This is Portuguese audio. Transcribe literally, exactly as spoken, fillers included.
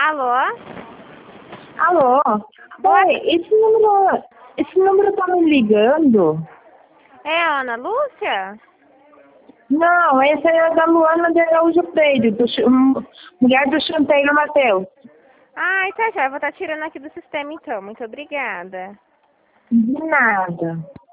Alô? Alô? Oi, esse número, esse número tá me ligando? É a Ana Lúcia? Não, essa é a da Luana de Araújo Freire, do, Ch- hum, mulher do Chanteiro Matheus. Ai, tá já. Eu vou estar tirando aqui do sistema então. Muito obrigada. De nada.